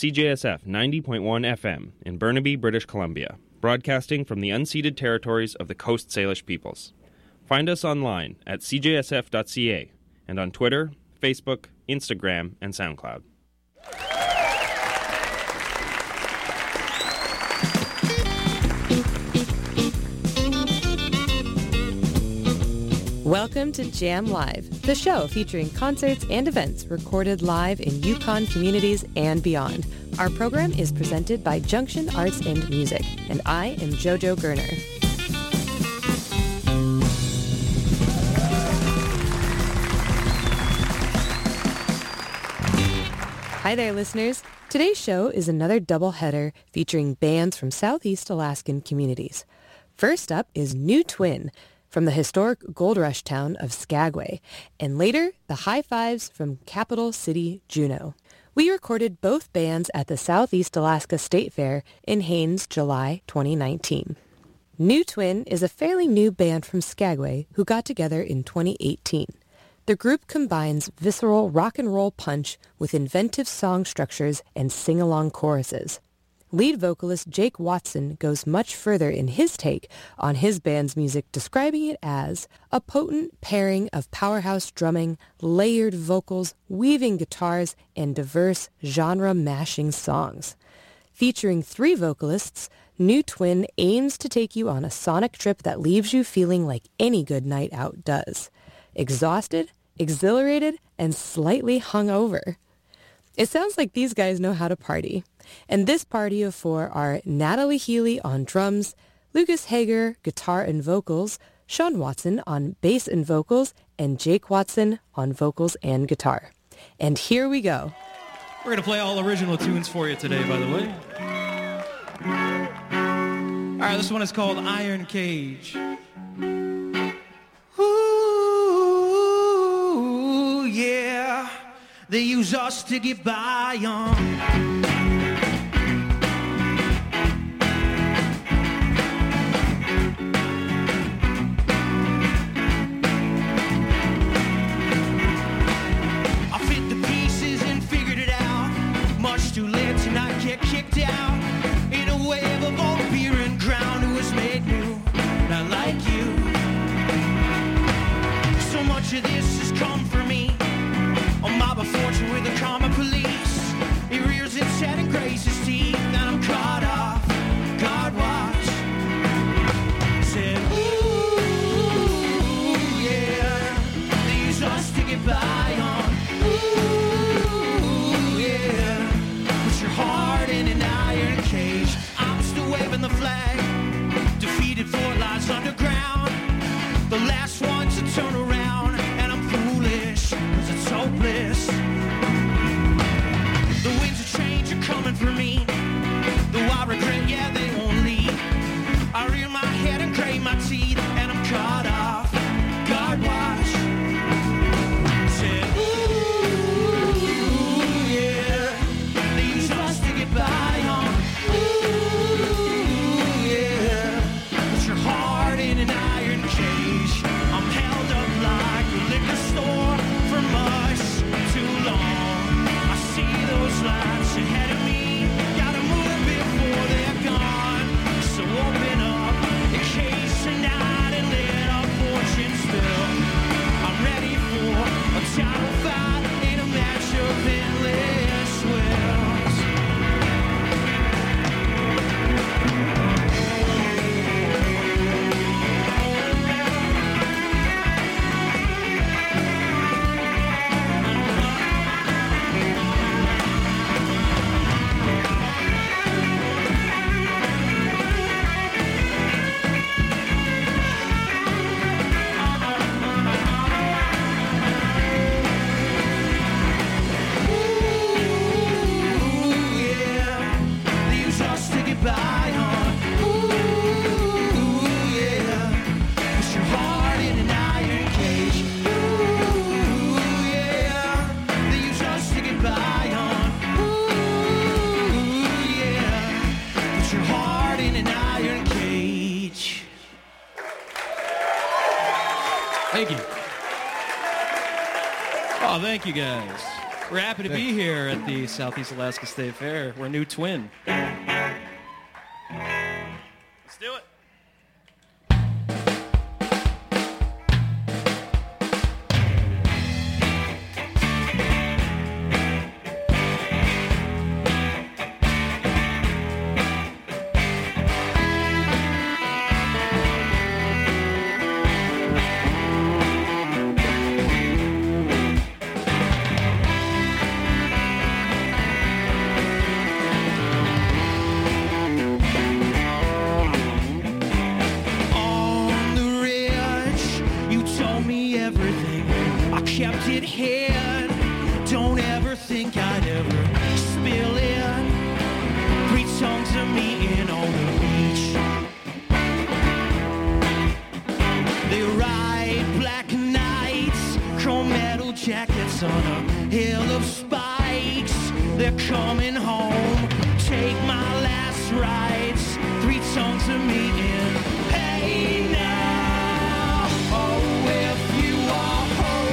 CJSF 90.1 FM in Burnaby, British Columbia, broadcasting from the unceded territories of the Coast Salish peoples. Find us online at cjsf.ca and on Twitter, Facebook, Instagram, and SoundCloud. Welcome to Jam Live, the show featuring concerts and events recorded live in Yukon communities and beyond. Our program is presented by Junction Arts and Music, and I am JoJo Gerner. Hi there, listeners. Today's show is another doubleheader featuring bands from Southeast Alaskan communities. First up is New Twin, from the historic gold rush town of Skagway, and later, the High Fives from capital city Juneau. We recorded both bands at the Southeast Alaska State Fair in Haines, July 2019. New Twin is a fairly new band from Skagway who got together in 2018. The group combines visceral rock and roll punch with inventive song structures and sing-along choruses. Lead vocalist Jake Watson goes much further in his take on his band's music, describing it as a potent pairing of powerhouse drumming, layered vocals, weaving guitars, and diverse genre-mashing songs. Featuring 3 vocalists, New Twin aims to take you on a sonic trip that leaves you feeling like any good night out does. Exhausted, exhilarated, and slightly hungover. It sounds like these guys know how to party. And this party of 4 are Natalie Healy on drums, Lucas Hager, guitar and vocals, Sean Watson on bass and vocals, and Jake Watson on vocals and guitar. And here we go. We're going to play all original tunes for you today, by the way. All right, this one is called Iron Cage. Ooh, yeah. They use us to get by on. Too late to not get kicked out in a wave of old beer and ground who was made new, not like you. So much of this has come for me. A mob of fortune with the karma police. It rears its head and graces teeth, and I'm caught off. God watch. Said, ooh, yeah. They use us to get by on. Heart in an iron cage. I'm still waving the flag. Defeated for lies underground. The last one to turn around. And I'm foolish, cause it's hopeless. The winds of change are coming for me. Though I regret, yeah, they won't leave. I rear my head and grate my teeth. And I'm caught off. God watch. Said, by on. Ooh, yeah. Put your heart in an iron cage. I'm held up like a liquor store for much too long. I see those lights ahead of me. Gotta move before they're gone. So open up, encase tonight and let our fortune spill. I'm ready for a title fight in a match of endless wills. Thank you. Oh, thank you guys. We're happy to be here at the Southeast Alaska State Fair. We're New Twin. Let's do it. Kept it hid. Don't ever think I'd ever spill it. 3 songs of me in on the beach. They ride black nights, chrome metal jackets on a hill of spikes. They're coming home, take my last rides. 3 songs of me in. Hey now, oh if you are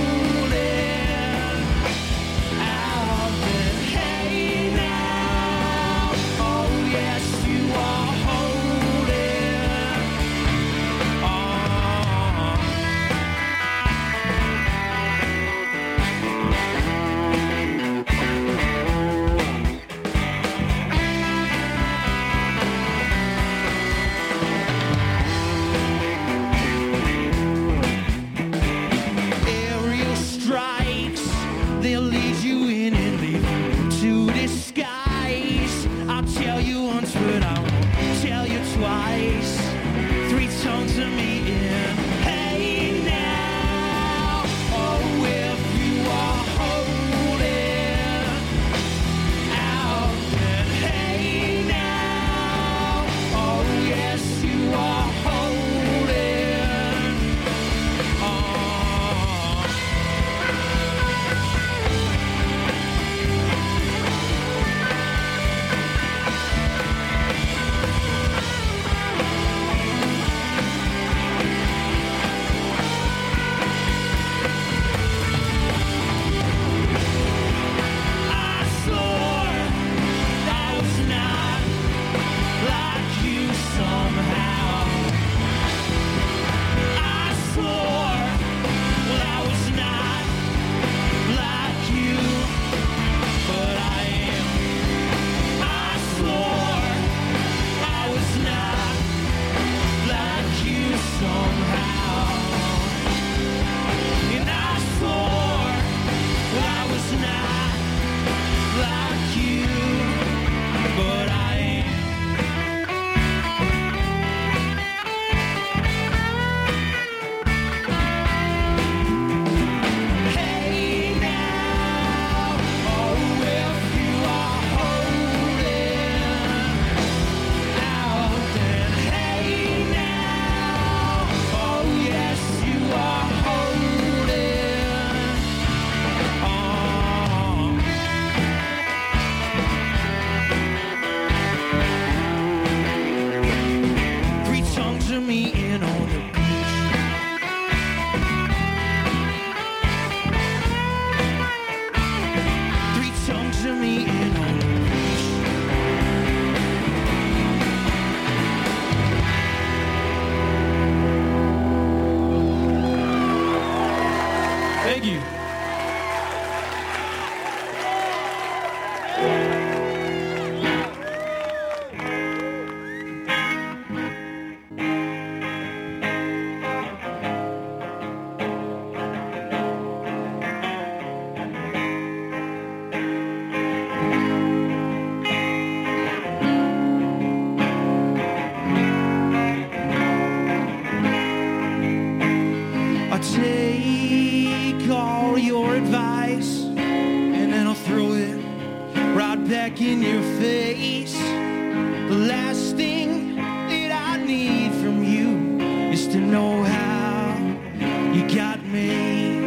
back in your face. The last thing that I need from you is to know how you got me.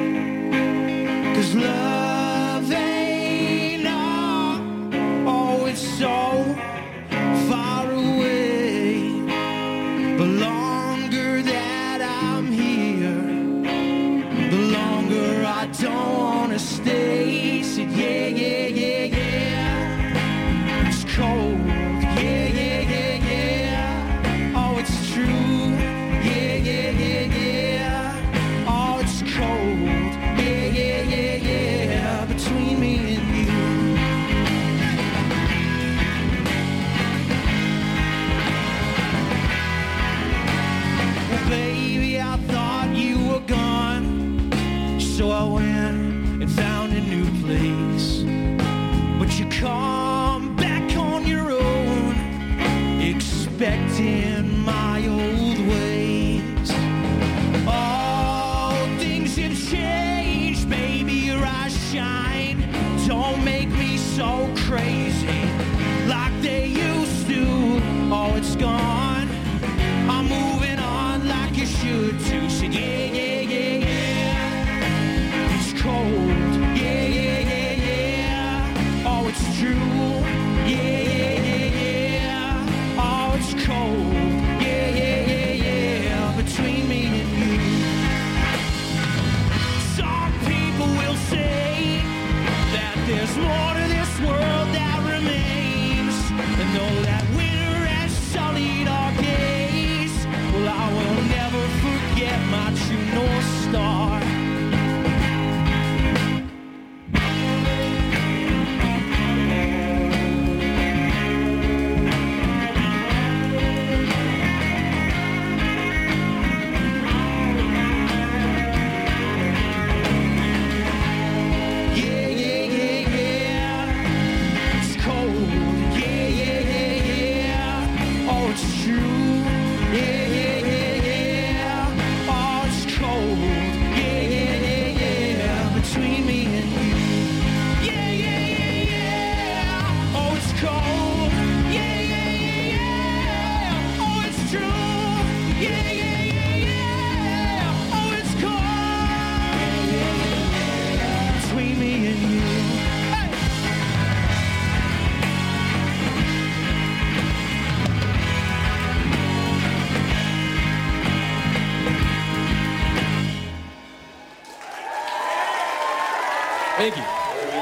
'Cause love ain't always so far away. The longer that I'm here, the longer I don't wanna stay. So yeah. I went and found a new place. But you come back on your own, expecting my old ways. Oh, things have changed, baby, your eyes shine. Don't make me so crazy like they used to. Oh, it's gone. I'm moving on like you should too. So yeah, yeah, yeah, yeah. It's cold. Yeah, yeah, yeah, yeah. Oh, it's true. Yeah, yeah, yeah, yeah. Oh, it's cold. Yeah, yeah, yeah, yeah. Between me and you. Some people will say that there's more to this world that remains, and know that winter has sullied our gaze. Well, I will never forget my true North Star. Yeah, yeah, yeah, yeah. It's cold. Yeah, yeah, yeah, yeah. Oh, it's true. Yeah, yeah, yeah, yeah. Oh, it's cold. Yeah, yeah, yeah, yeah. Between me and you. Yeah, yeah, yeah, yeah. Oh, it's cold. Yeah, yeah, yeah, yeah. Oh, it's true. Yeah, yeah, yeah, yeah. Oh, it's cold. Yeah, yeah, yeah, yeah. Between me and you. Hey. Thank you.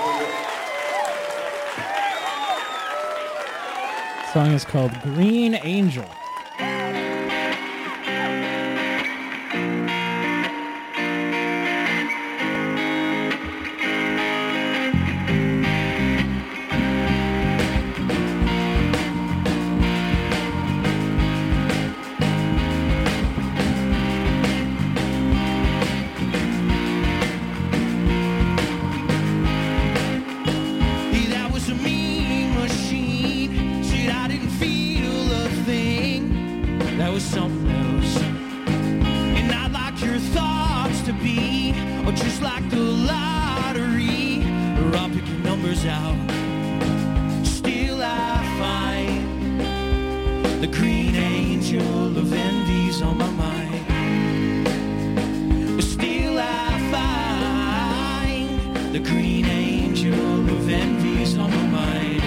The song is called Green Angel. That was a mean machine. Said I didn't feel a thing. That was something else. And not like your thoughts to be, or just like the lottery, or I'll pick your numbers out. Still I find the green angel of envy's on my mind. But still I find the green angel of envy's on my mind.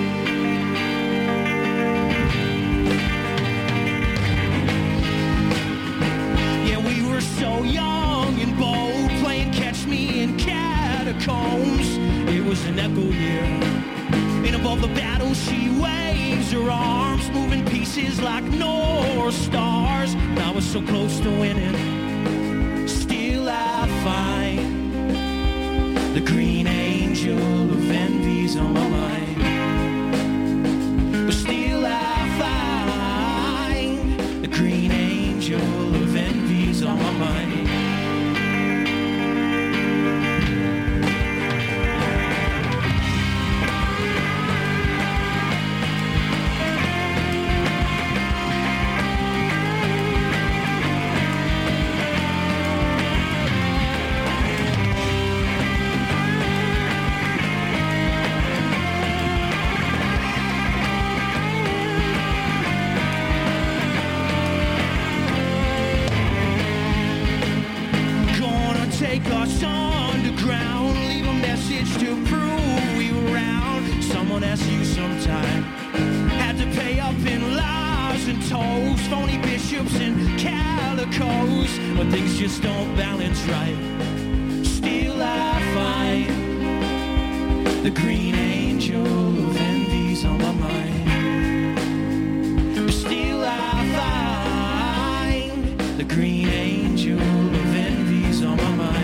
Yeah, we were so young and bold, playing catch me in catacombs. It was an echo year, and above the battle she waves her arms, moving pieces like North Stars. And I was so close to winning. Still I find the green angel of envy's on my mind. But still I find the green angel of envy's on my mind. Take us underground, leave a message to prove we were around. Someone asked you sometime, had to pay up in lies and tolls, phony bishops and calicos, but things just don't balance right. Still I find the green angel of envy's on my mind. But still I find the green angel of envy's on my mind.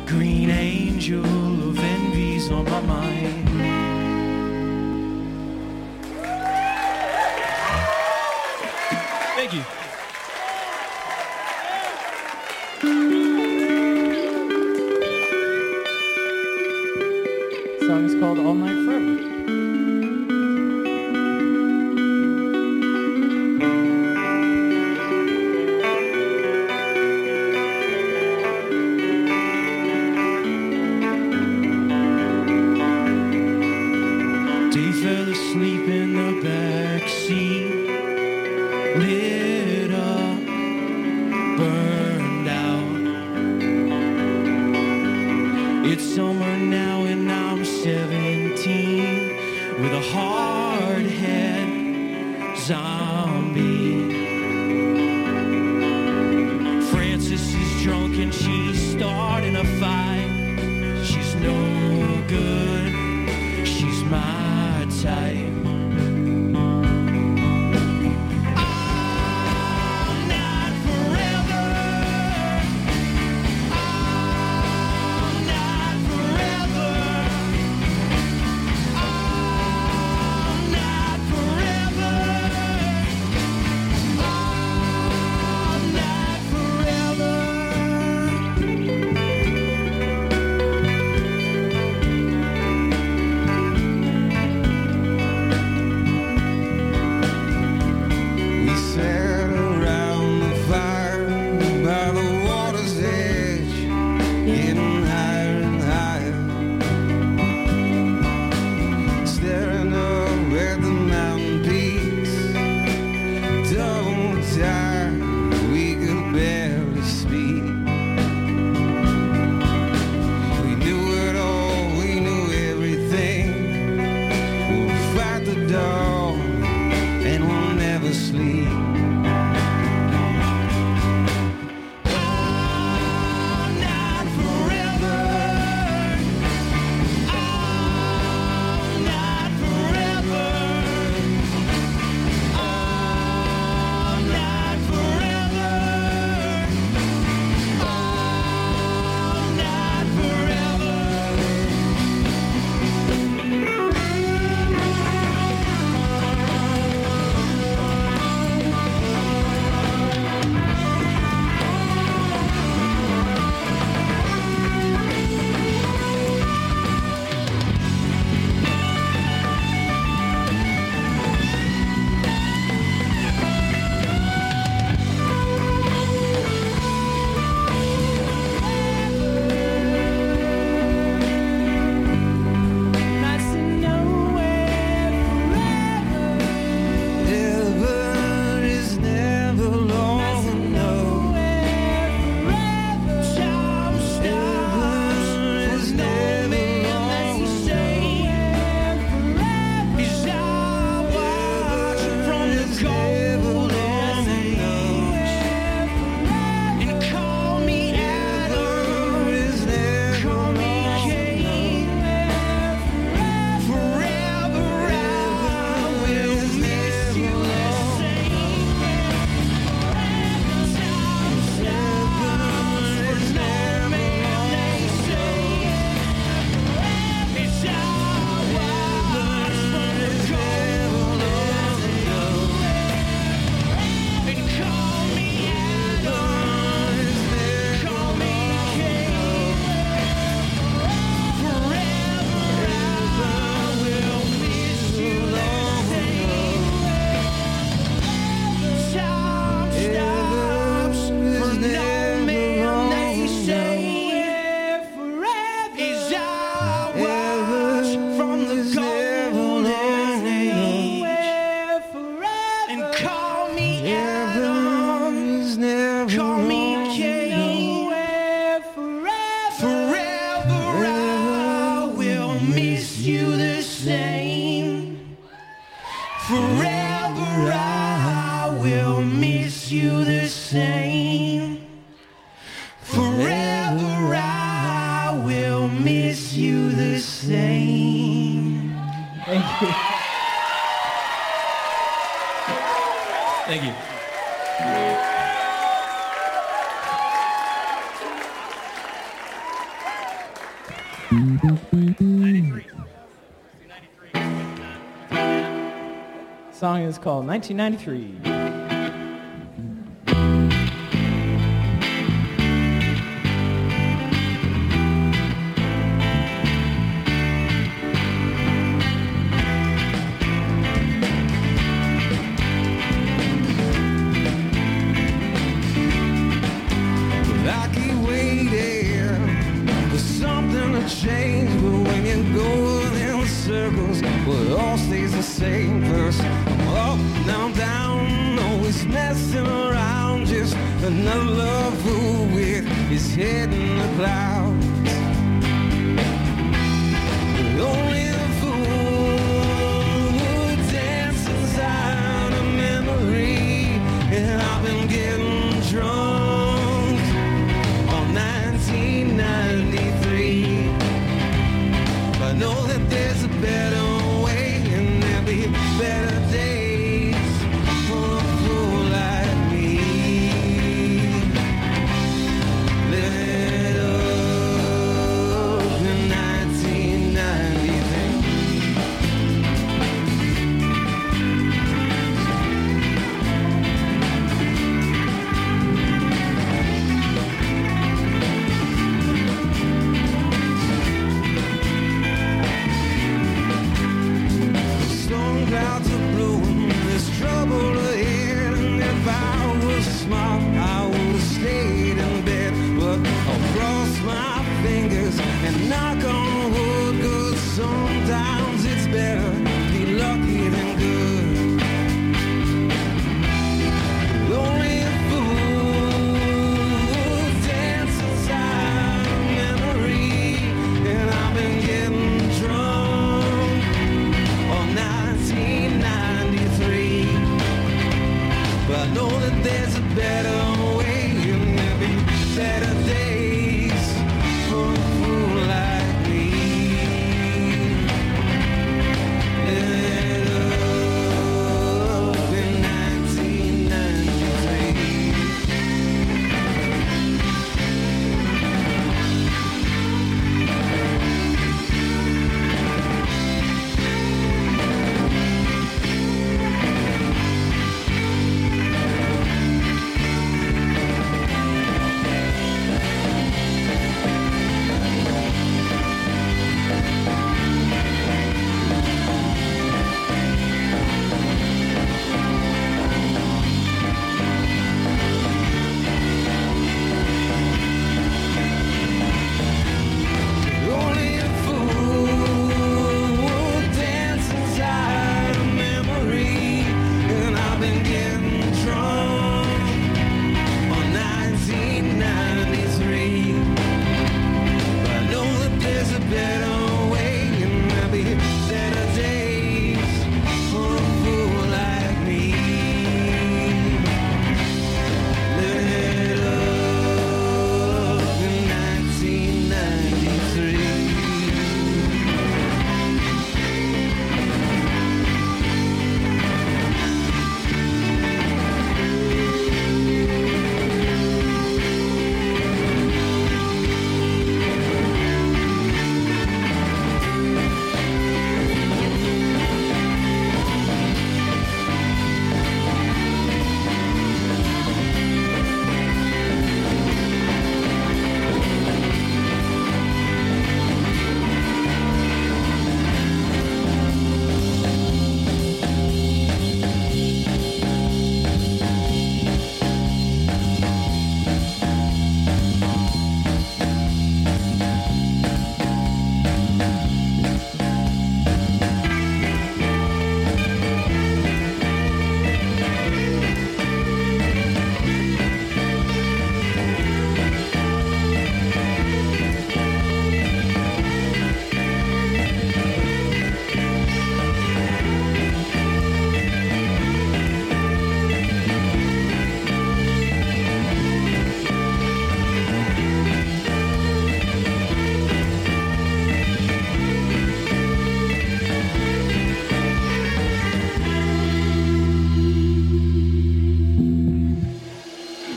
green angel of envy's on my mind. Thank you. The song is called All Night Forever. They fell asleep in the backseat, lit up, burned out. It's summer now and I'm 17 with a hard head zombie. Frances is drunk and she's starting a fight. She's no good, she's my type. I'm not forever. I'm not forever. I'm not forever. I'm not forever. We sat around the fire by the water's edge, getting higher and higher, staring up at the mountain peaks. Tongue tied, we could barely speak. We knew it all, we knew everything. We'll fight the dawn and we'll never sleep. I'm not forever. I'm not forever. I'm not forever. I'm not forever. Ever is never long enough. Time stops for no man, they say. As I watch from the golden age and call me Adam, call me Cain. Forever I will miss you the same. Time stops for no man, they say. As I watch from the golden age and call me Adam, call me Cain. Forever I will miss you the same. Time stops for no man, they say. As I watch from the golden age and call me Adam, call me Cain. Forever I will miss you the same. Forever I will miss you the same. Forever I will miss you the same. Thank you. Thank you. Song is called 1993. Change, but when you're going in circles, well, it all stays the same. First, I'm up, now I'm down, always messing around. Just another love fool with his head in the clouds. But only the fool who dances inside a memory, and I've been getting drunk on 1993. I know that there's a better way, and there'll be better days for a fool like me. Living it up in 1993. Clouds are blowing, there's trouble ahead, and if I was smart, I would have stayed in bed. But I'll cross my fingers and knock on wood, 'cause sometimes it's better to be lucky than good. Only a fool dances inside a memory, and I've been getting drunk all night. 1993, but I know that there's a better way, and there'll be better days for a fool like me. Living it up in 1993. Only a fool dance inside a memory, and I've been getting drunk on 1993. But I know that there's a better way, and there'll be better days for a fool like me. Living it up in 1993.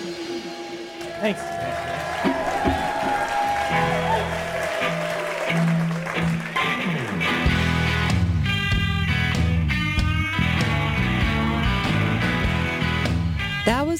Thanks.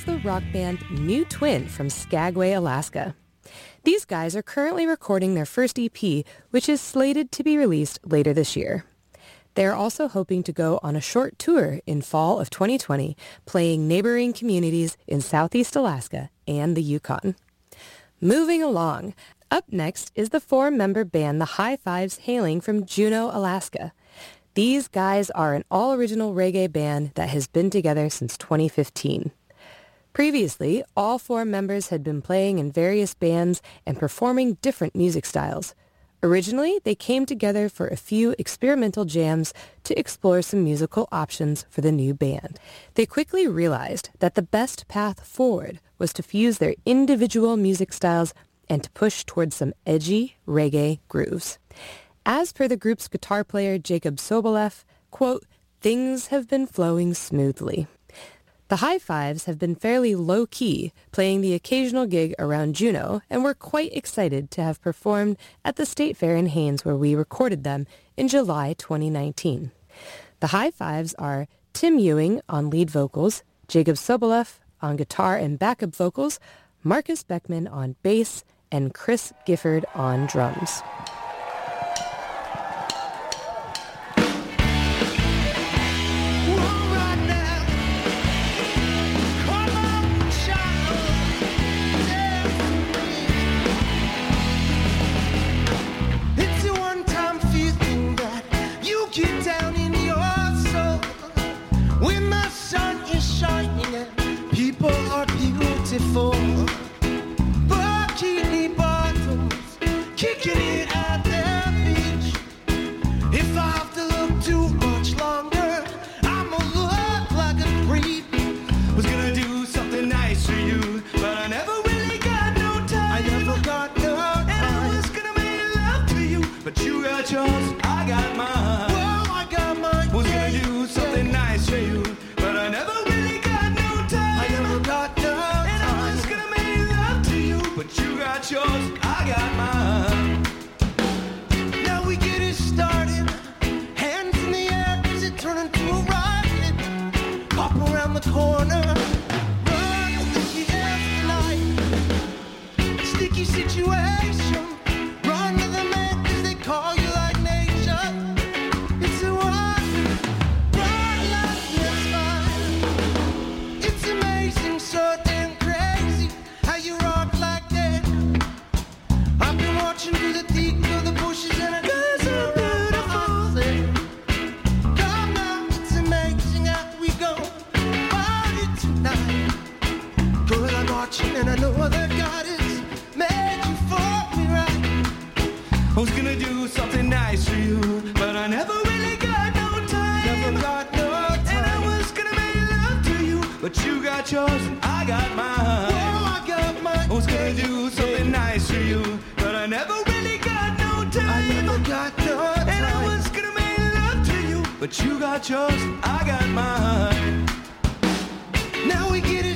the rock band New Twin from Skagway, Alaska. These guys are currently recording their first EP, which is slated to be released later this year. They are also hoping to go on a short tour in fall of 2020, playing neighboring communities in Southeast Alaska and the Yukon. Moving along, up next is the 4-member band The High Fives, hailing from Juneau, Alaska. These guys are an all-original reggae band that has been together since 2015. Previously, all 4 members had been playing in various bands and performing different music styles. Originally, they came together for a few experimental jams to explore some musical options for the new band. They quickly realized that the best path forward was to fuse their individual music styles and to push towards some edgy reggae grooves. As per the group's guitar player Jacob Soboleff, quote, "Things have been flowing smoothly." The High Fives have been fairly low-key, playing the occasional gig around Juneau, and we're quite excited to have performed at the State Fair in Haines, where we recorded them in July 2019. The High Fives are Tim Ewing on lead vocals, Jacob Soboleff on guitar and backup vocals, Marcus Beckman on bass, and Chris Gifford on drums. Bikini bottoms kicking it at their beach. If I have to look too much longer, I'ma look like a creep. Was gonna do something nice for you, but I never really got no time. I never got no time. And I was gonna make love to you, but you got yours, I got mine. Whoa, I got mine. Was gonna do something nice for you, but I never really got no time. I never got no time. But you got yours, I got mine. Now we get it started. Hands in the air, does it turn into a riot? Pop around the corner. Run, sticky life. Sticky situation. Run to the man, cause they call you like nature. It's a one. Run like this fire. It's amazing, so damn crazy. How you rock like through the thick of the bushes and I got so beautiful. Come now, it's amazing how we go party tonight. Cause I'm watching and I know that God has made you for me right. I was gonna do something nice for you, but I never really got no time. Never got no time. And I was gonna make love to you, but you got yours and I got mine. Whoa, I got mine. I was gonna do something nice for you, but I never really got no time. I never got no time. And I was gonna make love to you, but you got yours, I got mine. Now we get it